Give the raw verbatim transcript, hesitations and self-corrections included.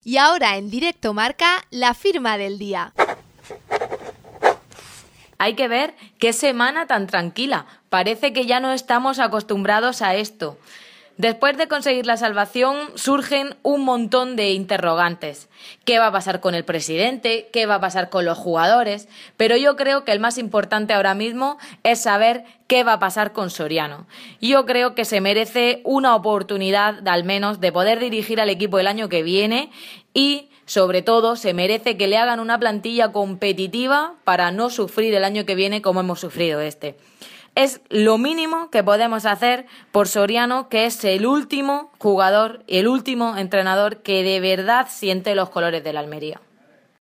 Y ahora en Directo Marca, la firma del día. Hay que ver qué semana tan tranquila. Parece que ya no estamos acostumbrados a esto. Después de conseguir la salvación, surgen un montón de interrogantes. ¿Qué va a pasar con el presidente? ¿Qué va a pasar con los jugadores? Pero yo creo que el más importante ahora mismo es saber qué va a pasar con Soriano. Yo creo que se merece una oportunidad, al menos, de poder dirigir al equipo el año que viene y, sobre todo, se merece que le hagan una plantilla competitiva para no sufrir el año que viene como hemos sufrido este. Es lo mínimo que podemos hacer por Soriano, que es el último jugador, el último entrenador que de verdad siente los colores de la Almería.